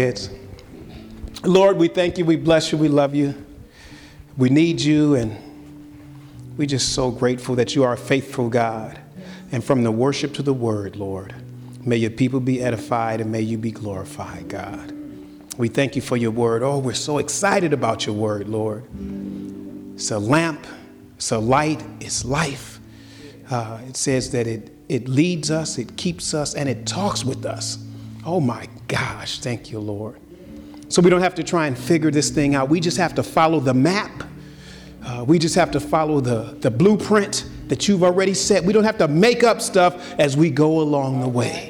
heads. Lord, we thank you, we bless you, we love you. We need you, and we're just so grateful that you are a faithful God. And from the worship to the word, Lord, may your people be edified and may you be glorified, God. We thank you for your word. Oh, we're so excited about your word, Lord. It's a lamp, it's a light, it's life. It says that it leads us, it keeps us, and it talks with us. Oh my gosh, thank you, Lord. So we don't have to try and figure this thing out. We just have to follow the map. We just have to follow the blueprint that you've already set. We don't have to make up stuff as we go along the way.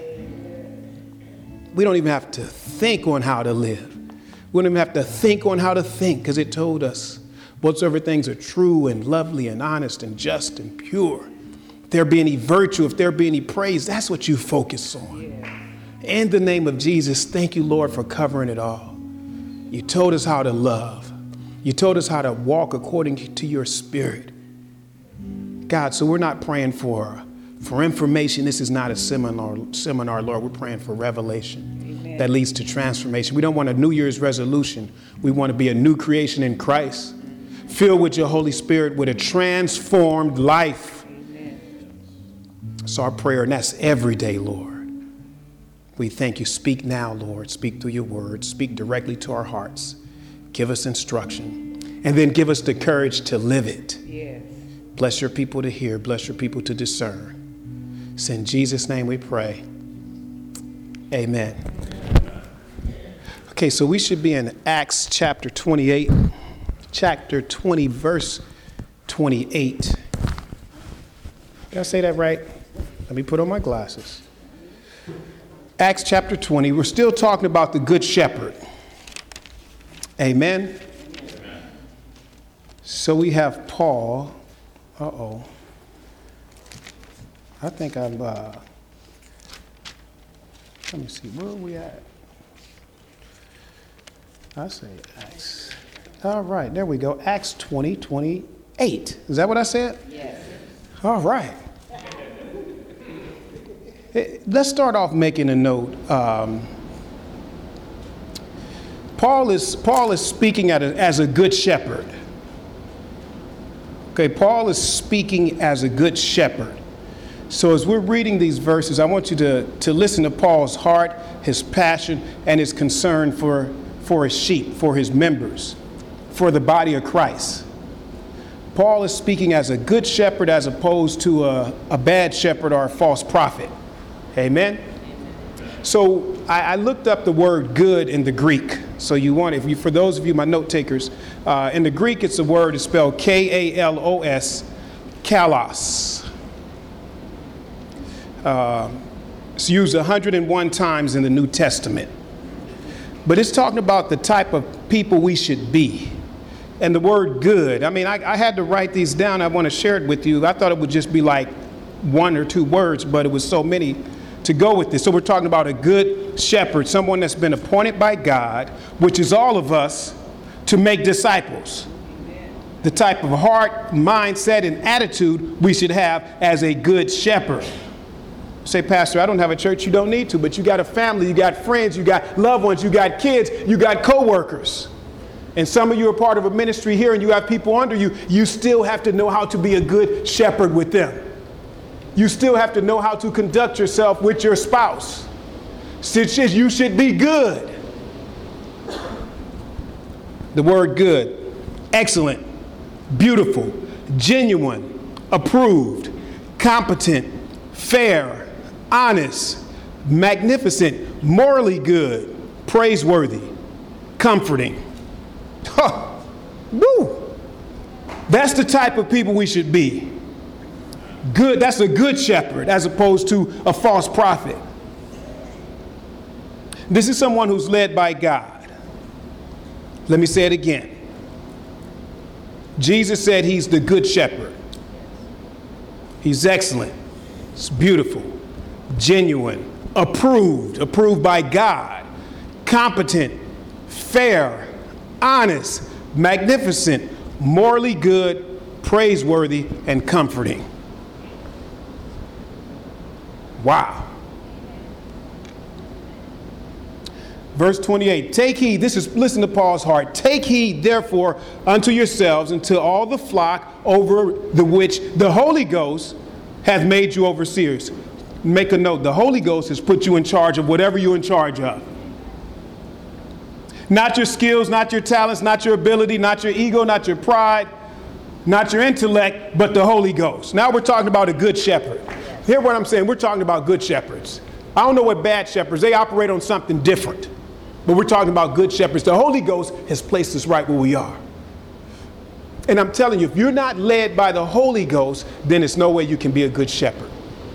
We don't even have to think on how to live. We don't even have to think on how to think, because it told us whatsoever things are true and lovely and honest and just and pure. If there be any virtue, if there be any praise, that's what you focus on. In the name of Jesus, thank you, Lord, for covering it all. You told us how to love. You told us how to walk according to your spirit. God, so we're not praying for information. This is not a seminar, Lord. We're praying for revelation. Amen. That leads to transformation. We don't want a New Year's resolution. We want to be a new creation in Christ, filled with your Holy Spirit, with a transformed life. Amen. It's our prayer, and that's every day, Lord. We thank you. Speak now, Lord. Speak through your word. Speak directly to our hearts. Give us instruction, and then give us the courage to live it. Yes. Bless your people to hear. Bless your people to discern. It's in Jesus' name we pray. Amen. Okay, so we should be in Acts chapter 28, chapter 20, verse 28. Did I say that right? Let me put on my glasses. Acts chapter 20, we're still talking about the Good Shepherd. Amen. Amen. So we have Paul. I think I'm, let me see, where are we at? I say Acts. All right, there we go. Acts 20, 28. Is that what I said? Yes. All right. Let's start off making a note. Paul is speaking as a good shepherd. Okay, Paul is speaking as a good shepherd. So as we're reading these verses, I want you to listen to Paul's heart, his passion, and his concern for his sheep, for his members, for the body of Christ. Paul is speaking as a good shepherd as opposed to a bad shepherd or a false prophet. Amen? So I looked up the word good in the Greek. So for those of you, my note takers, in the Greek, it's a word, it's spelled K-A-L-O-S, kalos. It's used 101 times in the New Testament. But it's talking about the type of people we should be. And the word good, I had to write these down. I want to share it with you. I thought it would just be like one or two words, but it was so many to go with this. So we're talking about a good shepherd, someone that's been appointed by God, which is all of us, to make disciples. Amen. The type of heart, mindset, and attitude we should have as a good shepherd. Say, Pastor, I don't have a church. You don't need to, but you got a family, you got friends, you got loved ones, you got kids, you got co-workers. And some of you are part of a ministry here and you have people under you. You still have to know how to be a good shepherd with them. You still have to know how to conduct yourself with your spouse. You should be good. The word good, excellent, beautiful, genuine, approved, competent, fair, honest, magnificent, morally good, praiseworthy, comforting. Huh. Woo! That's the type of people we should be. Good, that's a good shepherd as opposed to a false prophet. This is someone who's led by God. Let me say it again. Jesus said he's the good shepherd. He's excellent. It's beautiful, genuine, approved by God, competent, fair, honest, magnificent, morally good, praiseworthy, and comforting. Wow. Verse 28, take heed, listen to Paul's heart. Take heed, therefore, unto yourselves and to all the flock over the which the Holy Ghost hath made you overseers. Make a note, the Holy Ghost has put you in charge of whatever you're in charge of. Not your skills, not your talents, not your ability, not your ego, not your pride, not your intellect, but the Holy Ghost. Now we're talking about a good shepherd. Hear what I'm saying? We're talking about good shepherds. I don't know what bad shepherds, they operate on something different. But we're talking about good shepherds. The Holy Ghost has placed us right where we are. And I'm telling you, if you're not led by the Holy Ghost, then there's no way you can be a good shepherd.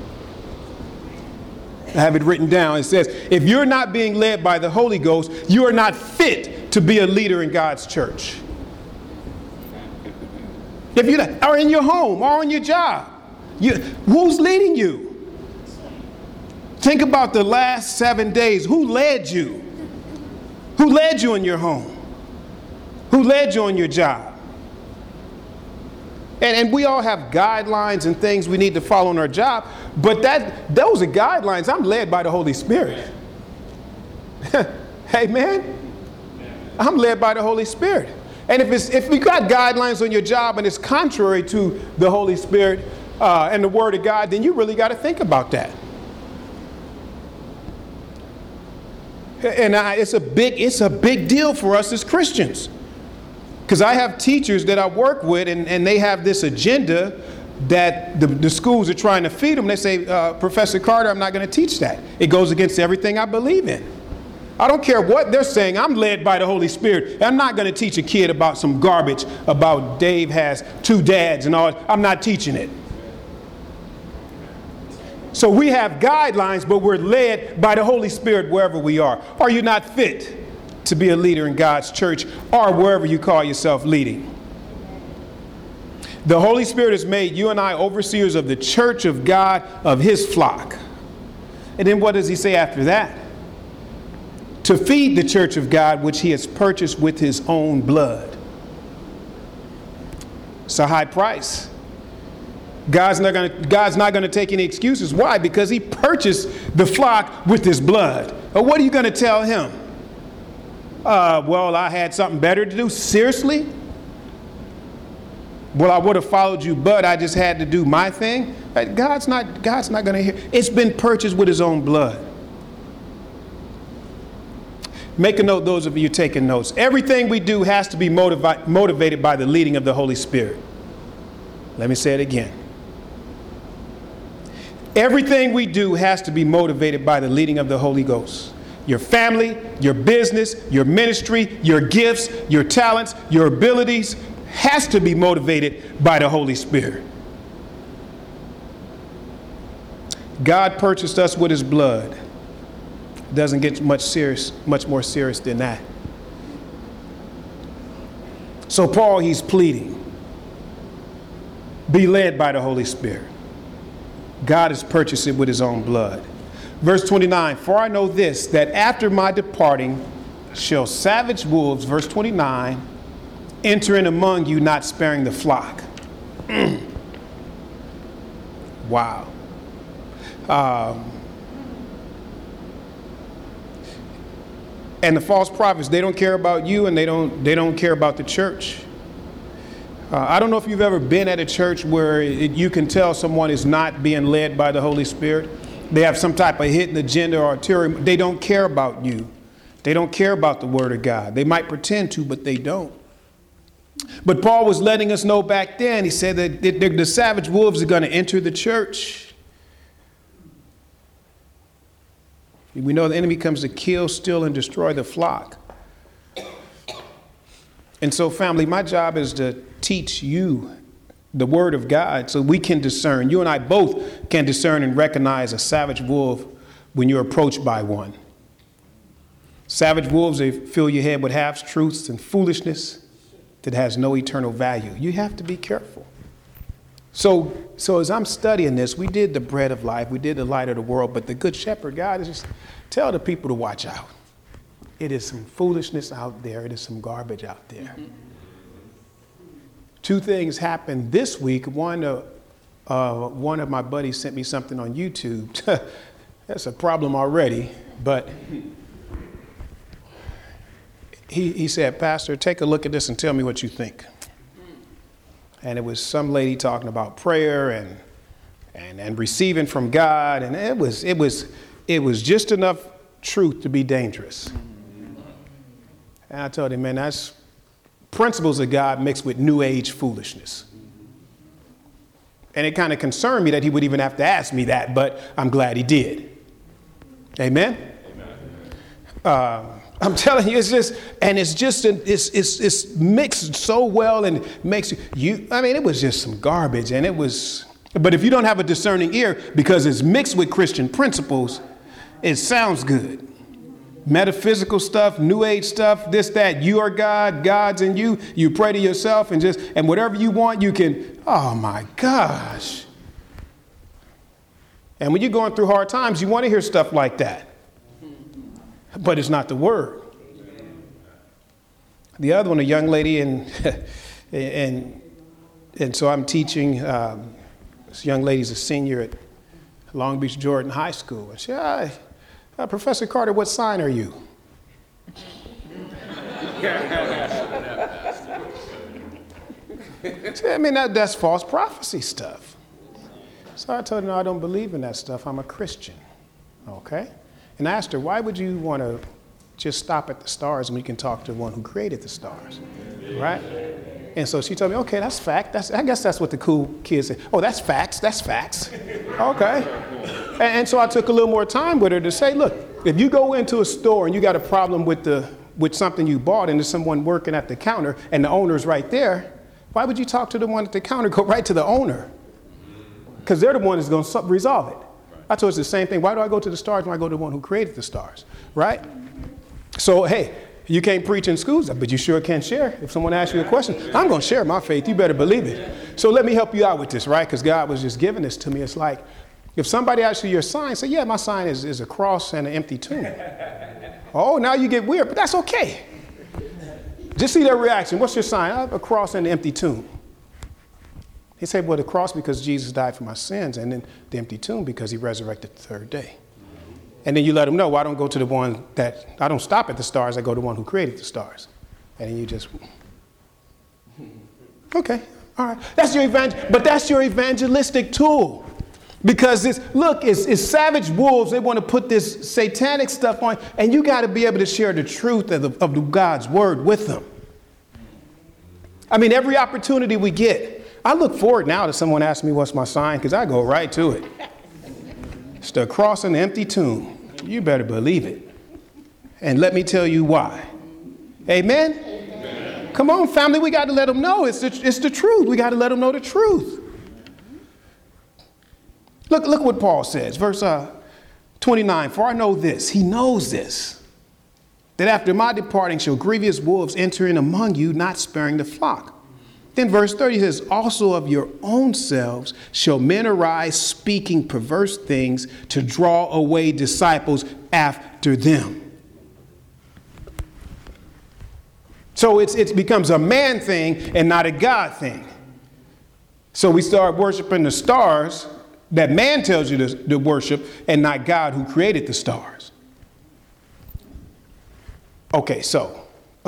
I have it written down. It says, if you're not being led by the Holy Ghost, you are not fit to be a leader in God's church. If you are in your home or on your job, who's leading you? Think about the last 7 days. Who led you? Who led you in your home? Who led you on your job? And we all have guidelines and things we need to follow in our job, but those are guidelines. I'm led by the Holy Spirit. Hey, man, I'm led by the Holy Spirit. And if we got guidelines on your job and it's contrary to the Holy Spirit and the Word of God, then you really got to think about that. And it's a big deal for us as Christians. Because I have teachers that I work with, and they have this agenda that the schools are trying to feed them. They say, Professor Carter, I'm not going to teach that. It goes against everything I believe in. I don't care what they're saying. I'm led by the Holy Spirit. I'm not going to teach a kid about some garbage about Dave has 2 dads and all. I'm not teaching it. So we have guidelines, but we're led by the Holy Spirit wherever we are. Are you not fit to be a leader in God's church or wherever you call yourself leading? The Holy Spirit has made you and I overseers of the church of God, of his flock. And then what does he say after that? To feed the church of God, which he has purchased with his own blood. It's a high price. God's not going to take any excuses. Why? Because he purchased the flock with his blood. But what are you going to tell him? Well, I had something better to do. Seriously? Well, I would have followed you, but I just had to do my thing. God's not going to hear. It's been purchased with his own blood. Make a note, those of you taking notes. Everything we do has to be motivated by the leading of the Holy Spirit. Let me say it again. Everything we do has to be motivated by the leading of the Holy Ghost. Your family, your business, your ministry, your gifts, your talents, your abilities has to be motivated by the Holy Spirit. God purchased us with his blood. Doesn't get much more serious than that. So Paul, he's pleading, be led by the Holy Spirit. God has purchased it with his own blood. Verse 29, for I know this, that after my departing shall savage wolves, verse 29, enter in among you, not sparing the flock. Wow. And the false prophets, they don't care about you, and they don't care about the church. I don't know if you've ever been at a church where you can tell someone is not being led by the Holy Spirit. They have some type of hidden agenda or ulterior. They don't care about you. They don't care about the Word of God. They might pretend to, but they don't. But Paul was letting us know back then, he said that the savage wolves are going to enter the church. We know the enemy comes to kill, steal, and destroy the flock. And so, family, my job is to teach you the Word of God so we can discern. You and I both can discern and recognize a savage wolf when you're approached by one. Savage wolves, they fill your head with half-truths and foolishness that has no eternal value. You have to be careful. So as I'm studying this, we did the bread of life, we did the light of the world, but the good shepherd, God, is just tell the people to watch out. It is some foolishness out there. It is some garbage out there. Two things happened this week. One of my buddies sent me something on YouTube. That's a problem already, but he said, Pastor, take a look at this and tell me what you think. And it was some lady talking about prayer and receiving from God. And it was just enough truth to be dangerous. And I told him, man, that's principles of God mixed with new age foolishness. And it kind of concerned me that he would even have to ask me that, but I'm glad he did. Amen? I'm telling you, it's mixed so well and makes it was just some garbage. But if you don't have a discerning ear, because it's mixed with Christian principles, it sounds good. Metaphysical stuff, new age stuff, this, that, you are God, God's in you, you pray to yourself and whatever you want, you can, oh my gosh. And when you're going through hard times, you want to hear stuff like that. But it's not the word. The other one, a young lady, and so I'm teaching, this young lady's a senior at Long Beach Jordan High School. And she said, Professor Carter, what sign are you? That's false prophecy stuff. So I told her, no, I don't believe in that stuff. I'm a Christian. Okay? And I asked her, why would you want to just stop at the stars when you can talk to the one who created the stars? Right? And so she told me, okay, that's fact. I guess that's what the cool kids say. Oh, that's facts. That's facts. Okay. And so I took a little more time with her to say, look, if you go into a store and you got a problem with something you bought and there's someone working at the counter and the owner's right there, why would you talk to the one at the counter? Go right to the owner. Because they're the one that's going to resolve it. I told her it's the same thing. Why do I go to the stars when I go to the one who created the stars? Right? So, hey, you can't preach in schools, but you sure can share. If someone asks you a question, I'm going to share my faith. You better believe it. So let me help you out with this, right? Because God was just giving this to me. It's like, if somebody asks you your sign, say, yeah, my sign is a cross and an empty tomb. Oh, now you get weird, but that's okay. Just see their reaction. What's your sign? I have a cross and an empty tomb. He said, well, the cross because Jesus died for my sins, and then the empty tomb because he resurrected the third day. And then you let them know, well, I don't go to the one I don't stop at the stars, I go to the one who created the stars. And then you just, okay, all right. That's your evangelistic tool. Because it's savage wolves, they want to put this satanic stuff on, and you got to be able to share the truth of God's word with them. Every opportunity we get, I look forward now to someone asking me what's my sign, because I go right to it. It's the cross and the empty tomb. You better believe it. And let me tell you why. Amen? Amen. Come on, family, we got to let them know. It's the truth. We got to let them know the truth. Look what Paul says, verse 29. For I know this, he knows this, that after my departing shall grievous wolves enter in among you, not sparing the flock. Then verse 30 says, also of your own selves shall men arise speaking perverse things to draw away disciples after them. So it becomes a man thing and not a God thing. So we start worshiping the stars that man tells you to worship and not God who created the stars. Okay, so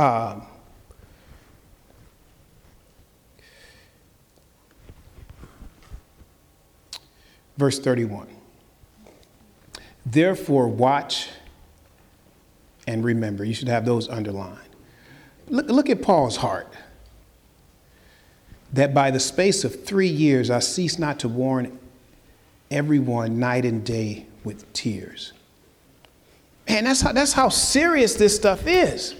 verse 31. Therefore watch and remember. You should have those underlined. Look at Paul's heart. That by the space of 3 years I cease not to warn everyone night and day with tears. And that's how serious this stuff is.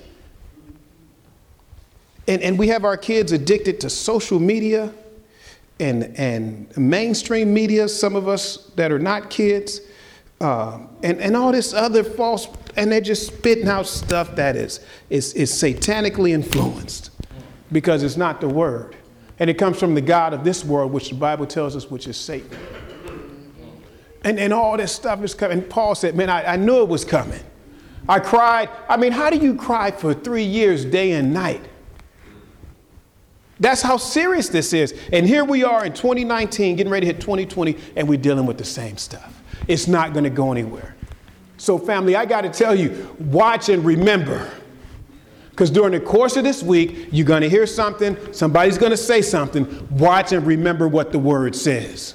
And we have our kids addicted to social media and mainstream media, some of us that are not kids, and all this other false, and they're just spitting out stuff that is satanically influenced because it's not the word. And it comes from the God of this world, which the Bible tells us, which is Satan. And all this stuff is coming. And Paul said, man, I knew it was coming. I cried. How do you cry for 3 years, day and night? That's how serious this is. And here we are in 2019, getting ready to hit 2020, and we're dealing with the same stuff. It's not going to go anywhere. So family, I got to tell you, watch and remember. Because during the course of this week, you're going to hear something. Somebody's going to say something. Watch and remember what the word says.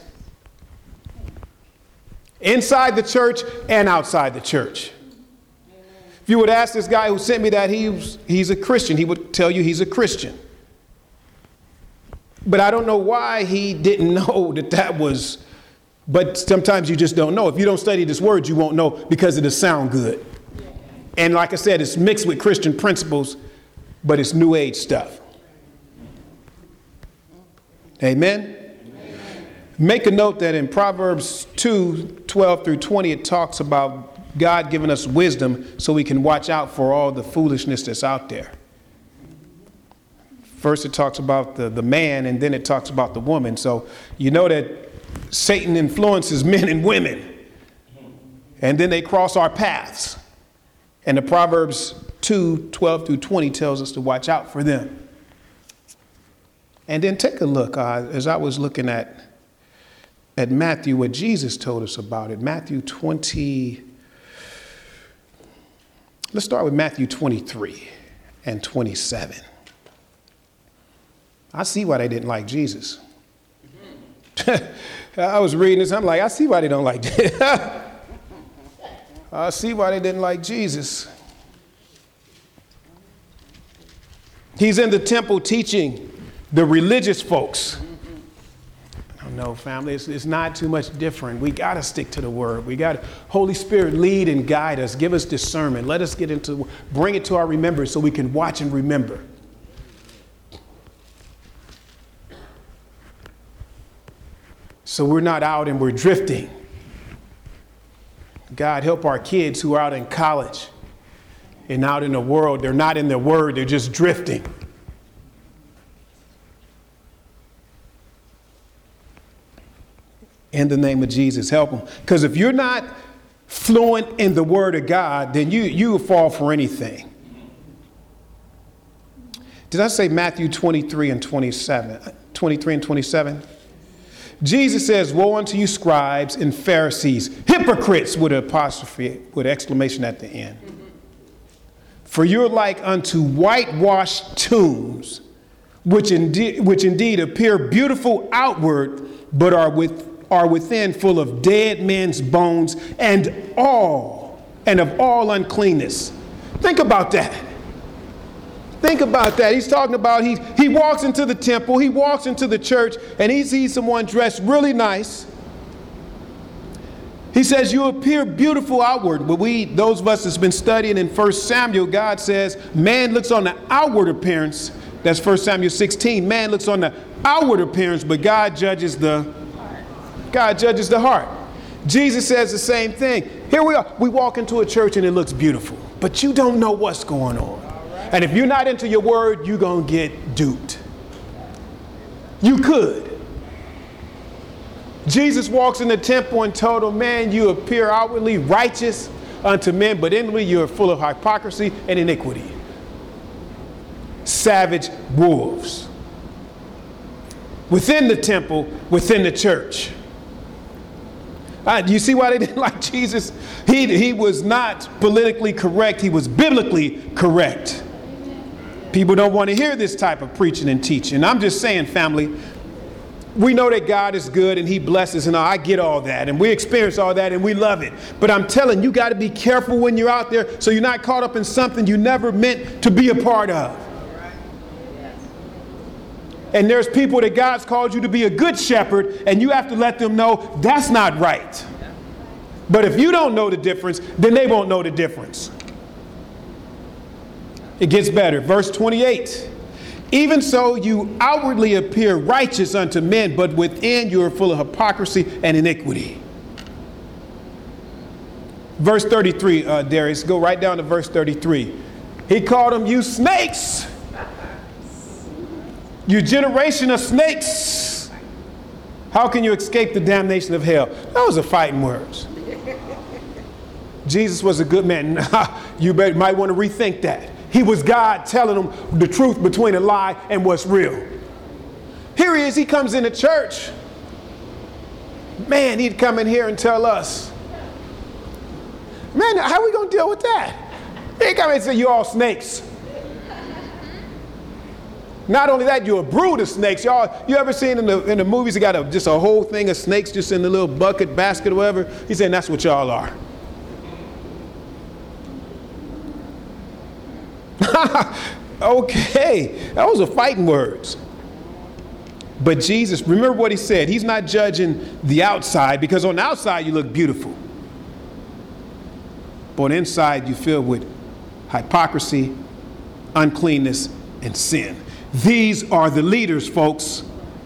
Inside the church and outside the church. If you would ask this guy who sent me that he's a Christian, he would tell you he's a Christian. But I don't know why he didn't know that was, but sometimes you just don't know. If you don't study this word, you won't know because it'll sound good. And like I said, it's mixed with Christian principles, but it's New Age stuff. Amen? Make a note that in Proverbs 2:12 through 20, it talks about God giving us wisdom so we can watch out for all the foolishness that's out there. First it talks about the man, and then it talks about the woman. So you know that Satan influences men and women, and then they cross our paths. And the Proverbs 2:12 through 20 tells us to watch out for them. And then take a look, as I was looking at Matthew, what Jesus told us about it. Matthew 20, let's start with Matthew 23 and 27. I see why they didn't like Jesus. I was reading this, I'm like, I see why they don't like Jesus. I see why they didn't like Jesus. He's in the temple teaching the religious folks. No, family, it's not too much different. We got to stick to the word. We got Holy Spirit lead and guide us. Give us discernment. Let us bring it to our remembrance so we can watch and remember. So we're not out and we're drifting. God, help our kids who are out in college and out in the world. They're not in the word. They're just drifting. In the name of Jesus, help them. Because if you're not fluent in the word of God, then you will fall for anything. Did I say Matthew 23 and 27? 23 and 27? Jesus says, woe unto you scribes and Pharisees, hypocrites, with an apostrophe, with an exclamation at the end. For you're like unto whitewashed tombs, which indeed appear beautiful outward, but are within full of dead men's bones and of all uncleanness. Think about that. Think about that. He's talking about he walks into the temple, he walks into the church, and he sees someone dressed really nice. He says, you appear beautiful outward. But those of us that's been studying in 1 Samuel, God says, man looks on the outward appearance. That's 1 Samuel 16. Man looks on the outward appearance, but God judges the heart. Jesus says the same thing. Here we are. We walk into a church and it looks beautiful, but you don't know what's going on. And if you're not into your word, you're going to get duped. You could. Jesus walks in the temple and told him, man, you appear outwardly righteous unto men, but inwardly you're full of hypocrisy and iniquity. Savage wolves. Within the temple, within the church. You see why they didn't like Jesus? He was not politically correct. He was biblically correct. People don't want to hear this type of preaching and teaching. I'm just saying, family, we know that God is good and he blesses, and I get all that, and we experience all that, and we love it. But I'm telling you, got to be careful when you're out there so you're not caught up in something you never meant to be a part of. And there's people that God's called you to be a good shepherd, and you have to let them know that's not right. But if you don't know the difference, then they won't know the difference. It gets better. Verse 28. Even so, you outwardly appear righteous unto men, but within you are full of hypocrisy and iniquity. Verse 33, Darius, go right down to verse 33. He called them, you snakes. You generation of snakes. How can you escape the damnation of hell? Those are fighting words. Jesus was a good man. You might want to rethink that. He was God telling them the truth between a lie and what's real. Here he is. He comes into church. Man, he'd come in here and tell us, man, how are we going to deal with that? He come in and say, you all snakes. Not only that, you're a brood of snakes. Y'all, you ever seen in the movies, they got just a whole thing of snakes just in the little bucket, basket, or whatever? He's saying that's what y'all are. Okay, that was a fighting words. But Jesus, remember what he said. He's not judging the outside, because on the outside you look beautiful. But on the inside you filled with hypocrisy, uncleanness, and sin. These are the leaders, folks.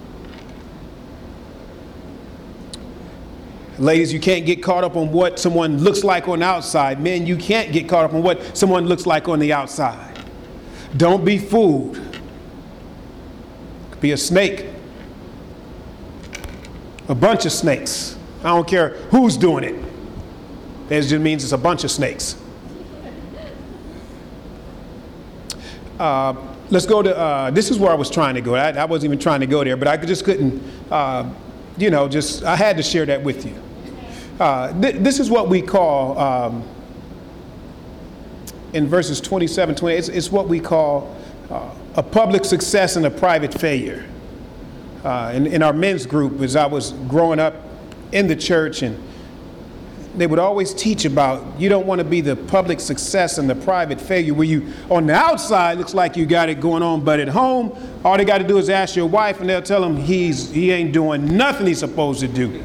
Ladies, you can't get caught up on what someone looks like on the outside. Men, you can't get caught up on what someone looks like on the outside. Don't be fooled. Could be a snake. A bunch of snakes. I don't care who's doing it. That just means it's a bunch of snakes. Let's go to, this is where I was trying to go. I wasn't even trying to go there, but I just couldn't, I had to share that with you. This is what we call, in verses 27, 28, it's what we call a public success and a private failure. In our men's group, as I was growing up in the church, and they would always teach about you don't want to be the public success and the private failure where you on the outside looks like you got it going on, but at home all they got to do is ask your wife and they'll tell him he ain't doing nothing he's supposed to do.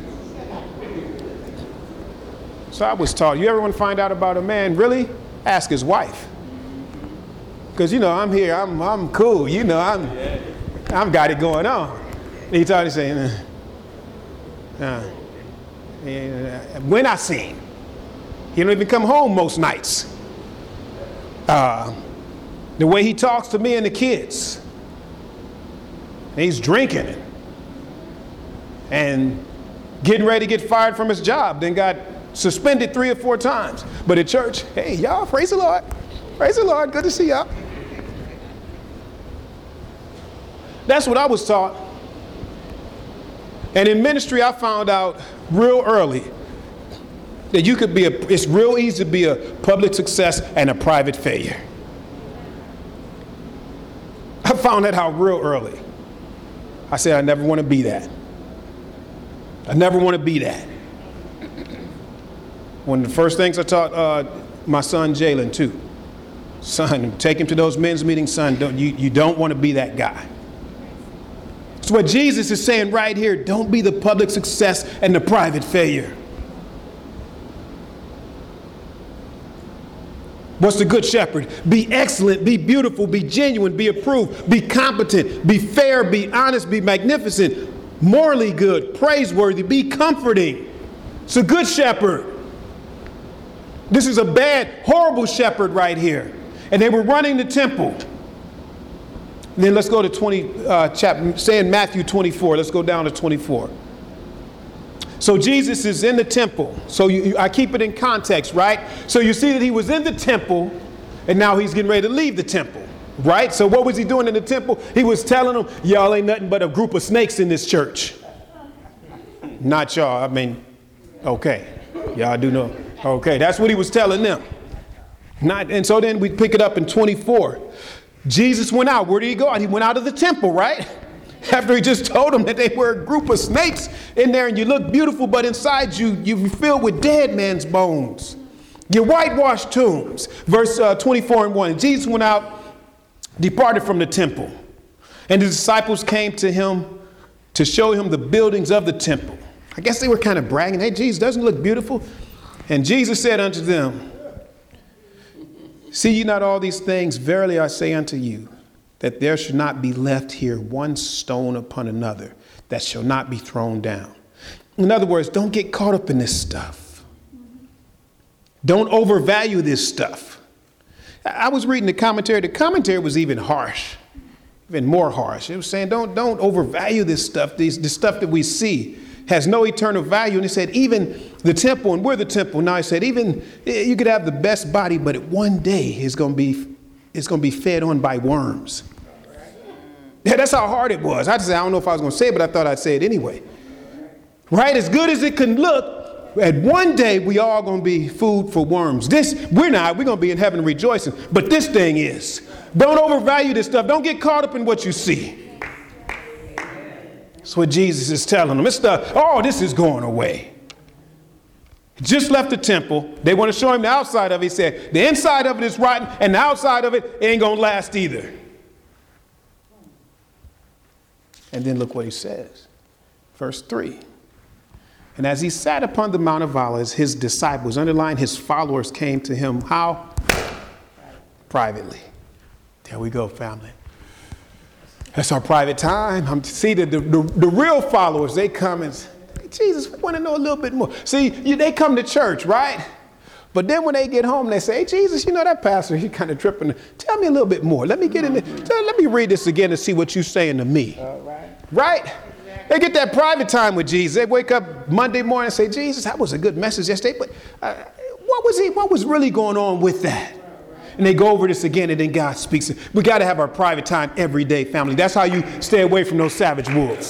So I was taught, you ever want to find out about a man, really? Ask his wife. Because I'm here, I'm cool, I've got it going on. And he started saying, when I see him, he don't even come home most nights. The way he talks to me and the kids, and he's drinking and getting ready to get fired from his job, then got suspended 3 or 4 times. But at church, hey, y'all, praise the Lord. Praise the Lord. Good to see y'all. That's what I was taught. And in ministry, I found out real early that you could be it's real easy to be a public success and a private failure. I found that out real early. I said, I never want to be that. I never want to be that. One of the first things I taught my son Jalen too. Son, take him to those men's meetings, son. You don't want to be that guy. It's what Jesus is saying right here. Don't be the public success and the private failure. What's the good shepherd? Be excellent, be beautiful, be genuine, be approved, be competent, be fair, be honest, be magnificent, morally good, praiseworthy, be comforting. It's a good shepherd. This is a bad, horrible shepherd right here. And they were running the temple. Then let's go to say in Matthew 24. Let's go down to 24. So Jesus is in the temple. So I keep it in context, right? So you see that he was in the temple, and now he's getting ready to leave the temple, right? So what was he doing in the temple? He was telling them, y'all ain't nothing but a group of snakes in this church. Not y'all. I mean, okay. Y'all do know. Okay, that's what he was telling them. And so then we pick it up in 24. Jesus went out. Where did he go out? He went out of the temple, right? After he just told them that they were a group of snakes in there and you look beautiful, but inside you're filled with dead man's bones. Your whitewashed tombs. Verse 24 and 1. Jesus went out, departed from the temple. And the disciples came to him to show him the buildings of the temple. I guess they were kind of bragging. Hey, Jesus, doesn't it look beautiful? And Jesus said unto them, see ye not all these things? Verily I say unto you, that there should not be left here one stone upon another that shall not be thrown down. In other words, don't get caught up in this stuff. Don't overvalue this stuff. I was reading the commentary. The commentary was even harsh, even more harsh. It was saying don't overvalue this stuff. This stuff that we see has no eternal value. And it said even the temple, and we're the temple now, it said even you could have the best body, but one day it's going to be fed on by worms. Yeah, that's how hard it was. I don't know if I was going to say it, but I thought I'd say it anyway. Right? As good as it can look, at one day we all going to be food for worms. We're not. We're going to be in heaven rejoicing. But this thing is. Don't overvalue this stuff. Don't get caught up in what you see. That's what Jesus is telling them. This is going away. Just left the temple. They want to show him the outside of it. He said, the inside of it is rotten, and the outside of it ain't going to last either. And then look what he says. Verse 3. And as he sat upon the Mount of Olives, his disciples, underline his followers, came to him. How? Privately. There we go, family. That's our private time. See, the real followers, they come and say, Jesus, we want to know a little bit more. See, they come to church, right? But then when they get home, they say, hey, Jesus, that pastor, he's kind of tripping. Tell me a little bit more. Let me get in there. Let me read this again and see what you're saying to me. Right? They get that private time with Jesus. They wake up Monday morning and say, Jesus, that was a good message yesterday, but what was really going on with that? And they go over this again, and then God speaks. We got to have our private time every day, family. That's how you stay away from those savage wolves.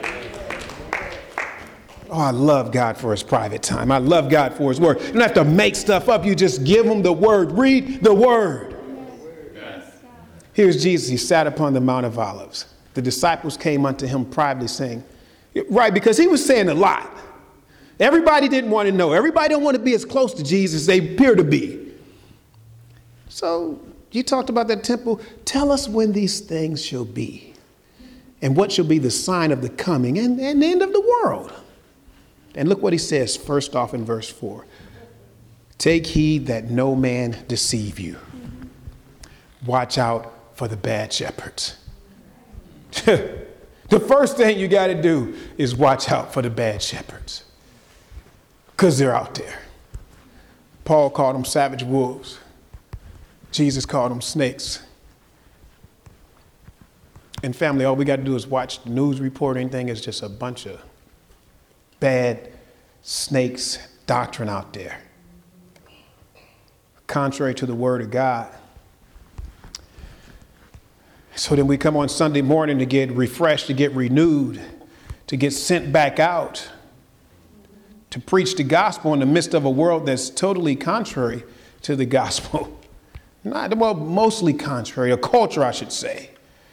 Oh, I love God for his private time. I love God for his word. You don't have to make stuff up. You just give him the word. Read the word. Yes. Here's Jesus. He sat upon the Mount of Olives. The disciples came unto him privately saying, right, because he was saying a lot. Everybody didn't want to know. Everybody don't want to be as close to Jesus as they appear to be. So you talked about that temple. Tell us when these things shall be and what shall be the sign of the coming and the end of the world. And look what he says first off in verse 4. Take heed that no man deceive you. Watch out for the bad shepherds. The first thing you got to do is watch out for the bad shepherds. Because they're out there. Paul called them savage wolves. Jesus called them snakes. And family, all we got to do is watch the news report. Anything is just a bunch of bad snakes doctrine out there. Contrary to the word of God. So then we come on Sunday morning to get refreshed, to get renewed, to get sent back out, to preach the gospel in the midst of a world that's totally contrary to the gospel. Mostly contrary, a culture, I should say.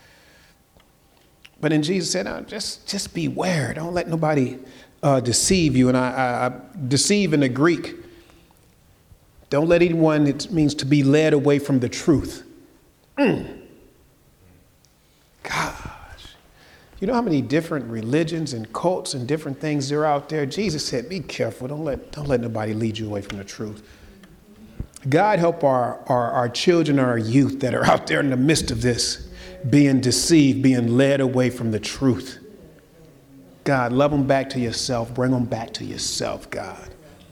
But then Jesus said, just beware. Don't let nobody deceive you. And I deceive in the Greek. Don't let anyone, it means to be led away from the truth. Gosh, you know how many different religions and cults and different things there are out there? Jesus said, be careful. Don't let nobody lead you away from the truth. God help our children, our youth that are out there in the midst of this, being deceived, being led away from the truth. God, love them back to yourself. Bring them back to yourself, God.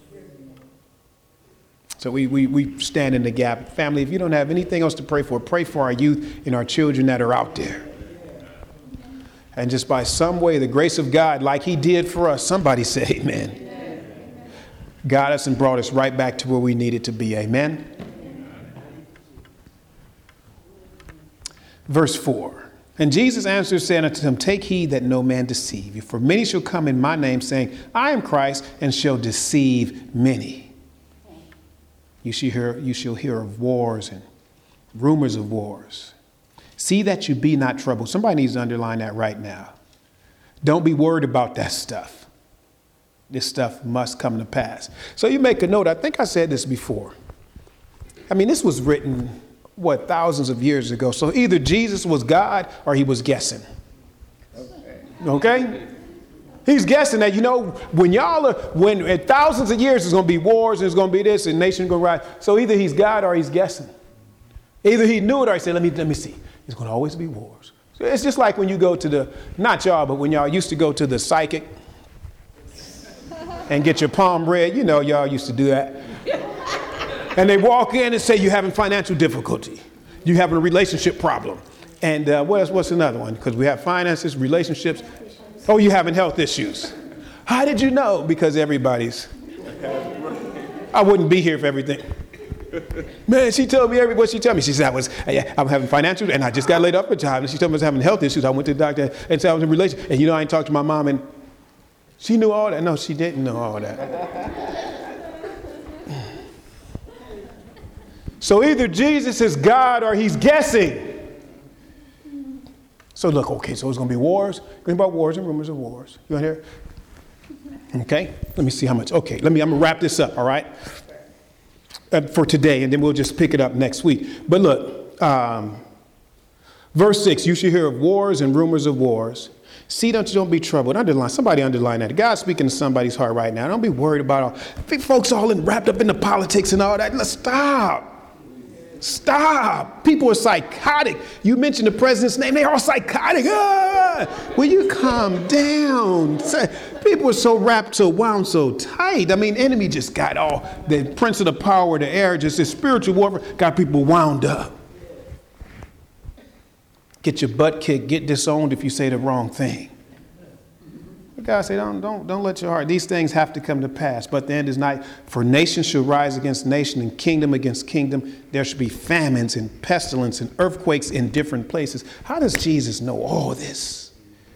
So we stand in the gap. Family, if you don't have anything else to pray for our youth and our children that are out there. And just by some way, the grace of God, like he did for us, somebody say amen. Got us and brought us right back to where we needed to be. Amen. Verse 4. And Jesus answered, saying unto them, take heed that no man deceive you. For many shall come in my name, saying, I am Christ, and shall deceive many. You shall hear of wars and rumors of wars. See that you be not troubled. Somebody needs to underline that right now. Don't be worried about that stuff. This stuff must come to pass. So you make a note. I think I said this before. I mean, this was written, thousands of years ago. So either Jesus was God or he was guessing. Okay? He's guessing that, when in thousands of years, there's going to be wars and there's going to be this and nations going to rise. So either he's God or he's guessing. Either he knew it or he said, let me see. There's going to always be wars. So it's just like when you go to when y'all used to go to the psychic and get your palm read. Y'all used to do that. And they walk in and say, you're having financial difficulty. You're having a relationship problem. And what's another one? Because we have finances, relationships. Oh, you're having health issues. How did you know? Because everybody's. I wouldn't be here for everything. Man, she told me what she told me. She said, I'm having financial, and I just got laid off a job. And she told me I was having health issues. I went to the doctor and said I was in a relationship. And I ain't talked to my mom. And She knew all that. No, she didn't know all that. So either Jesus is God or he's guessing. So look, okay, so it's going to be wars. Going about wars and rumors of wars. You want to hear? Okay, let me see how much. Okay, I'm going to wrap this up, all right? For today, and then we'll just pick it up next week. But look, verse 6, you should hear of wars and rumors of wars. See, don't be troubled. Somebody underline that. God's speaking to somebody's heart right now. Don't be worried about all folks all wrapped up in the politics and all that. Let's stop. Stop. People are psychotic. You mentioned the president's name. They're all psychotic. Will you calm down? People are so wrapped, so wound, so tight. I mean, enemy just got all, the prince of the power of the air, just this spiritual warfare, got people wound up. Get your butt kicked, get disowned if you say the wrong thing. But God said, don't let your heart. These things have to come to pass. But the end is not. For nation shall rise against nation and kingdom against kingdom. There should be famines and pestilence and earthquakes in different places. How does Jesus know all this?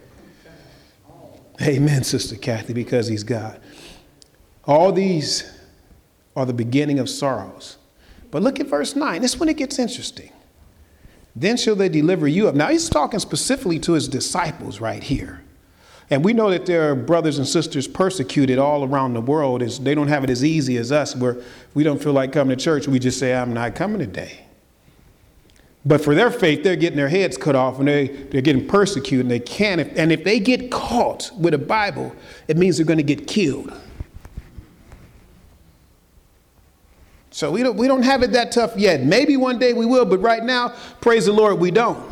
Amen, Sister Kathy, because he's God. All these are the beginning of sorrows. But look at verse 9. This is when it gets interesting. Then shall they deliver you up. Now he's talking specifically to his disciples right here. And we know that there are brothers and sisters persecuted all around the world. They don't have it as easy as us, where we don't feel like coming to church. We just say, I'm not coming today. But for their faith, they're getting their heads cut off and they're getting persecuted, and they can't. And if they get caught with a Bible, it means they're going to get killed. So we don't have it that tough yet. Maybe one day we will, but right now, praise the Lord, we don't.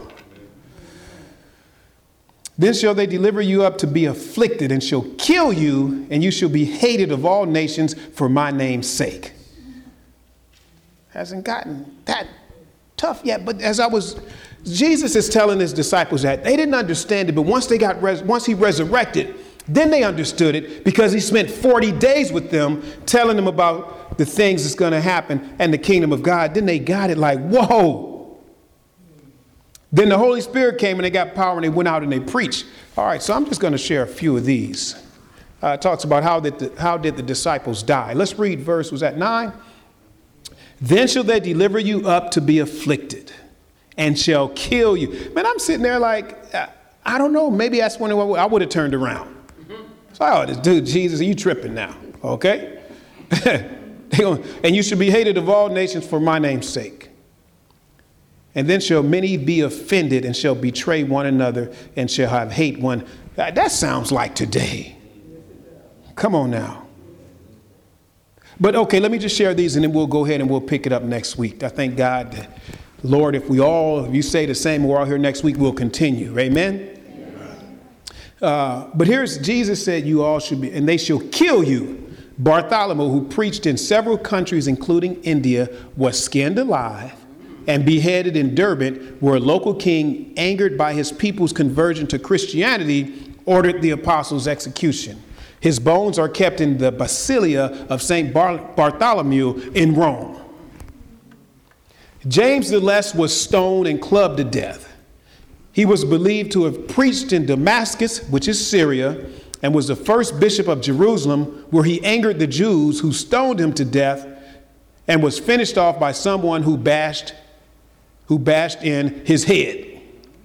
Then shall they deliver you up to be afflicted, and shall kill you, and you shall be hated of all nations for my name's sake. Hasn't gotten that tough yet, but Jesus is telling his disciples that they didn't understand it, but once he resurrected, then they understood it, because he spent 40 days with them, telling them about the things that's going to happen and the kingdom of God. Then they got it like, whoa. Then the Holy Spirit came and they got power and they went out and they preached. All right, so I'm just going to share a few of these. It talks about how did the disciples die. Let's read verse, was that 9? Then shall they deliver you up to be afflicted and shall kill you. Man, I'm sitting there like, I don't know. Maybe that's when I would have turned around. So, oh, this dude, Jesus, you tripping now, okay? And you should be hated of all nations for my name's sake. And then shall many be offended and shall betray one another and shall have hate one. That sounds like today. Come on now. But okay, let me just share these and then we'll go ahead and we'll pick it up next week. I thank God that, Lord, if you say the same, we're all here next week, we'll continue. Amen. But here's Jesus said you all should be, and they shall kill you. Bartholomew, who preached in several countries, including India, was skinned alive and beheaded in Durban, where a local king, angered by his people's conversion to Christianity, ordered the apostles' execution. His bones are kept in the Basilia of St. Bartholomew in Rome. James the Less was stoned and clubbed to death. He was believed to have preached in Damascus, which is Syria, and was the first bishop of Jerusalem, where he angered the Jews who stoned him to death, and was finished off by someone who bashed in his head.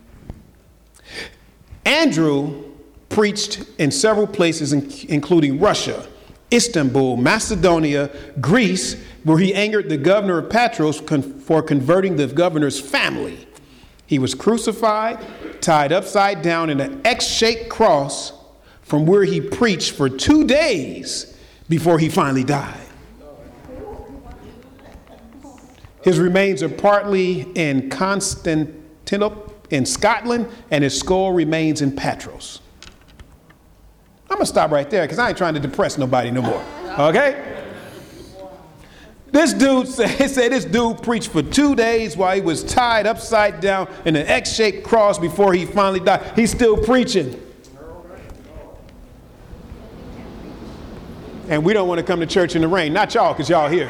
Andrew preached in several places, including Russia, Istanbul, Macedonia, Greece, where he angered the governor of Patros for converting the governor's family. He was crucified, tied upside down in an X-shaped cross, from where he preached for 2 days before he finally died. His remains are partly in Constantinople in Scotland, and his skull remains in Patros. I'm going to stop right there because I ain't trying to depress nobody no more. Okay? This dude said this dude preached for 2 days while he was tied upside down in an X-shaped cross before he finally died. He's still preaching. And we don't want to come to church in the rain. Not y'all, because y'all here.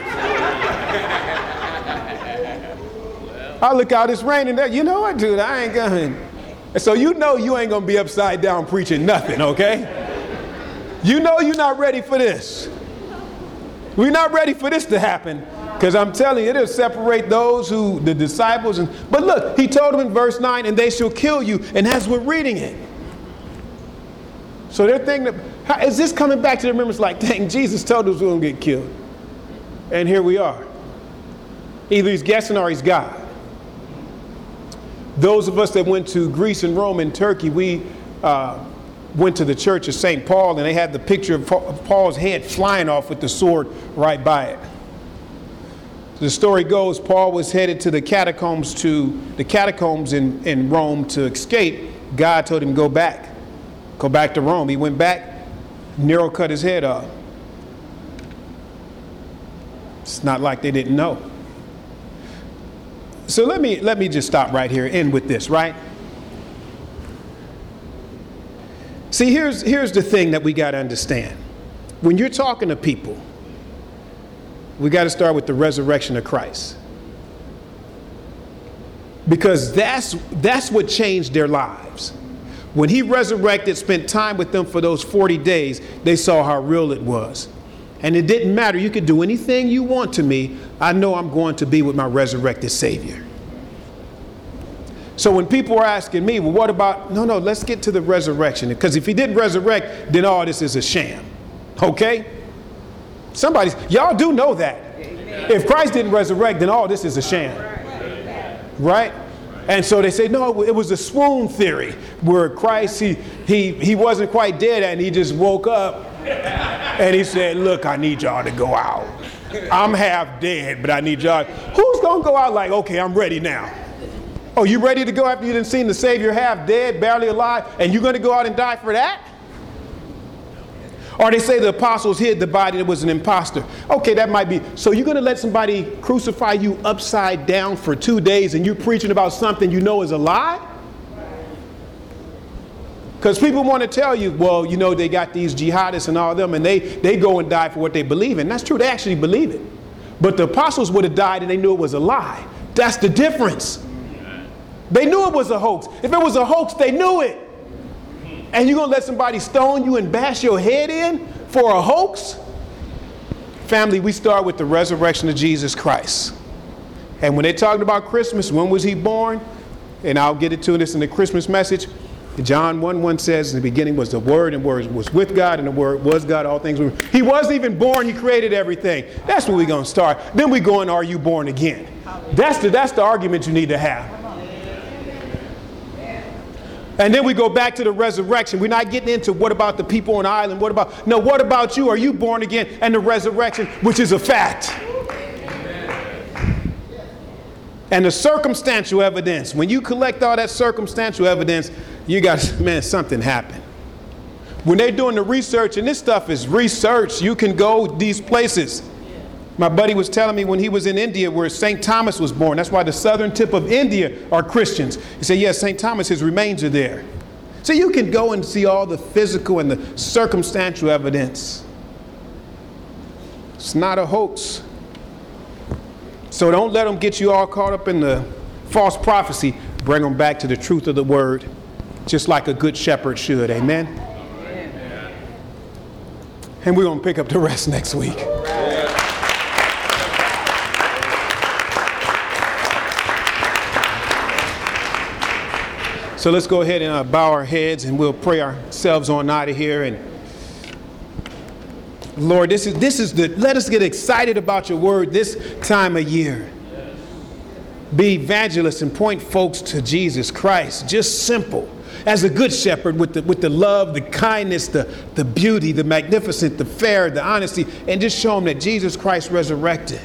I look out, it's raining there. You know what, dude? I ain't going. So you know you ain't going to be upside down preaching nothing, okay? You know you're not ready for this. We're not ready for this to happen. Because I'm telling you, it'll separate those who, the disciples. But look, he told them in verse 9, and they shall kill you. And as we're reading it. So they're thinking, is this coming back to the remembrance like, dang, Jesus told us we're going to get killed. And here we are. Either he's guessing or he's God. Those of us that went to Greece and Rome and Turkey, we went to the church of St. Paul, and they had the picture of Paul's head flying off with the sword right by it. The story goes, Paul was headed to the catacombs in Rome to escape. God told him, go back to Rome. He went back. Nero cut his head off. It's not like they didn't know. So let me just stop right here, end with this, right? See, here's the thing that we got to understand. When you're talking to people, we got to start with the resurrection of Christ. Because that's what changed their lives. When he resurrected, spent time with them for those 40 days, they saw how real it was. And it didn't matter. You could do anything you want to me. I know I'm going to be with my resurrected Savior. So when people are asking me, well, what about, no, let's get to the resurrection. Because if he didn't resurrect, then all this is a sham. Okay? Y'all do know that. Amen. If Christ didn't resurrect, then all this is a sham. Right? And so they say, no, it was a swoon theory where Christ, he wasn't quite dead and he just woke up and he said, look, I need y'all to go out. I'm half dead, but I need y'all. Who's going to go out like, okay, I'm ready now? Oh, you ready to go after you didn't seen the Savior half dead, barely alive, and you're going to go out and die for that? Or they say the apostles hid the body that was an imposter. Okay, that might be. So you're going to let somebody crucify you upside down for 2 days and you're preaching about something you know is a lie? Because people want to tell you, well, you know, they got these jihadists and all of them, and they go and die for what they believe in. That's true. They actually believe it. But the apostles would have died and they knew it was a lie. That's the difference. They knew it was a hoax. If it was a hoax, they knew it. And you're going to let somebody stone you and bash your head in for a hoax? Family, we start with the resurrection of Jesus Christ. And when they're talking about Christmas, when was he born? And I'll get into this in the Christmas message. John 1:1 says, in the beginning was the Word, and the Word was with God, and the Word was God, all things were. He wasn't even born, he created everything. That's where we're going to start. Then we go in, are you born again? That's the argument you need to have. And then we go back to the resurrection. We're not getting into what about the people on the island? What about you? Are you born again? And the resurrection, which is a fact. And the circumstantial evidence. When you collect all that circumstantial evidence, you got, man, something happened. When they're doing the research, and this stuff is research, you can go these places. My buddy was telling me when he was in India where St. Thomas was born. That's why the southern tip of India are Christians. He said, yes, St. Thomas, his remains are there. So you can go and see all the physical and the circumstantial evidence. It's not a hoax. So don't let them get you all caught up in the false prophecy. Bring them back to the truth of the word, just like a good shepherd should. Amen? Amen. And we're going to pick up the rest next week. So let's go ahead and bow our heads and we'll pray ourselves on out of here. And Lord, let us get excited about your word this time of year. Be evangelists and point folks to Jesus Christ. Just simple. As a good shepherd with the love, the kindness, the beauty, the magnificent, the fair, the honesty, and just show them that Jesus Christ resurrected,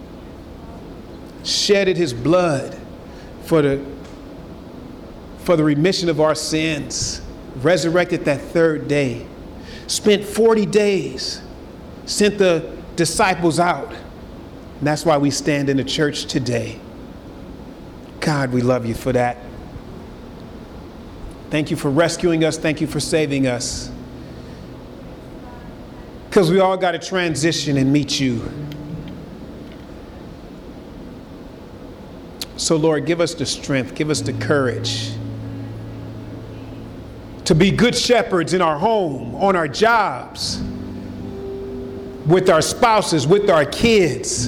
shedded his blood for the remission of our sins, resurrected that third day, spent 40 days, sent the disciples out. And that's why we stand in the church today. God, we love you for that. Thank you for rescuing us. Thank you for saving us. Because we all got to transition and meet you. So Lord, give us the strength, give us the courage to be good shepherds in our home, on our jobs, with our spouses, with our kids.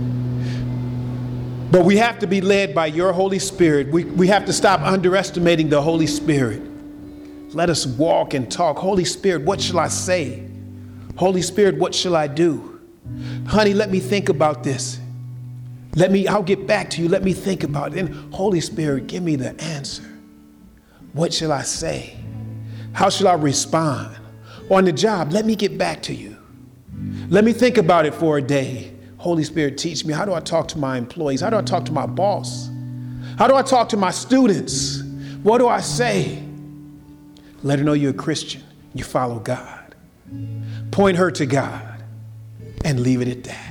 But we have to be led by your Holy Spirit. We have to stop underestimating the Holy Spirit. Let us walk and talk. Holy Spirit, what shall I say? Holy Spirit, what shall I do? Honey, let me think about this. I'll get back to you. Let me think about it. And Holy Spirit, give me the answer. What shall I say? How shall I respond? On the job, let me get back to you. Let me think about it for a day. Holy Spirit, teach me. How do I talk to my employees? How do I talk to my boss? How do I talk to my students? What do I say? Let her know you're a Christian. You follow God. Point her to God and leave it at that.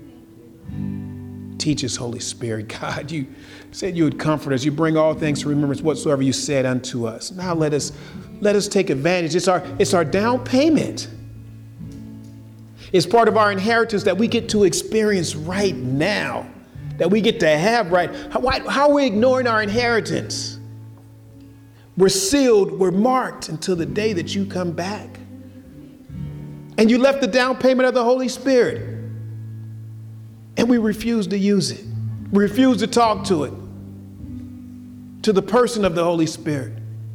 Teach us, Holy Spirit. God, you said you would comfort us. You bring all things to remembrance whatsoever you said unto us. Now let us take advantage. It's our down payment. It's part of our inheritance that we get to experience right now, that we get to have right. How are we ignoring our inheritance? We're sealed, we're marked until the day that you come back. And you left the down payment of the Holy Spirit. And we refuse to use it. We refuse to talk to it, to the person of the Holy Spirit.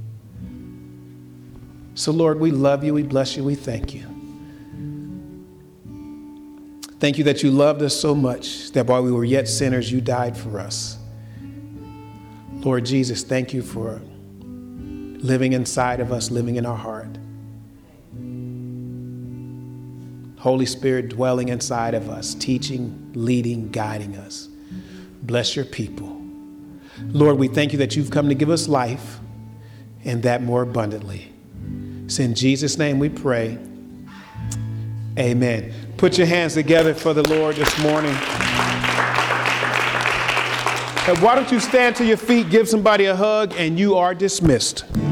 So Lord, we love you, we bless you, we thank you. Thank you that you loved us so much that while we were yet sinners, you died for us. Lord Jesus, thank you for living inside of us, living in our heart. Holy Spirit dwelling inside of us, teaching, leading, guiding us. Bless your people. Lord, we thank you that you've come to give us life and that more abundantly. It's in Jesus' name we pray. Amen. Put your hands together for the Lord this morning. And why don't you stand to your feet, give somebody a hug, and you are dismissed.